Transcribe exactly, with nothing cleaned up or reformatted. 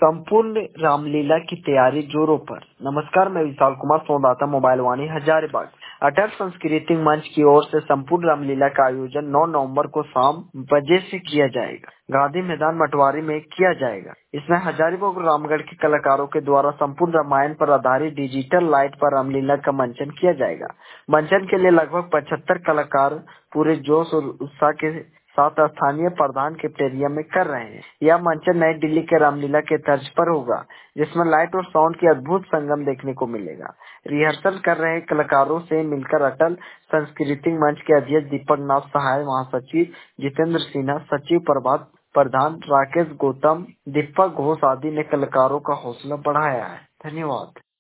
संपूर्ण रामलीला की तैयारी जोरों पर। नमस्कार, मैं विशाल कुमार, संवाददाता मोबाइल वाणी हजारीबाग। अटल सांस्कृतिक मंच की ओर से संपूर्ण रामलीला का आयोजन नौ नवंबर को शाम बजे से किया जाएगा। गांधी मैदान मटवारी में किया जाएगा। इसमें हजारीबाग और रामगढ़ के कलाकारों के द्वारा संपूर्ण रामायण पर आधारित डिजिटल लाइट पर रामलीला का मंचन किया जाएगा। मंचन के लिए लगभग पचहत्तर कलाकार पूरे जोश और उत्साह के साथ स्थानीय प्रधान कैफेटेरिया में कर रहे हैं। यह मंचन नई दिल्ली के रामलीला के तर्ज पर होगा, जिसमें लाइट और साउंड की अद्भुत संगम देखने को मिलेगा। रिहर्सल कर रहे कलाकारों से मिलकर अटल सांस्कृतिक मंच के अध्यक्ष दीपक नाथ सहाय, महासचिव जितेंद्र सिन्हा, सचिव प्रभात प्रधान, राकेश गौतम, दीपक घोष आदि ने कलाकारों का हौसला बढ़ाया है। धन्यवाद।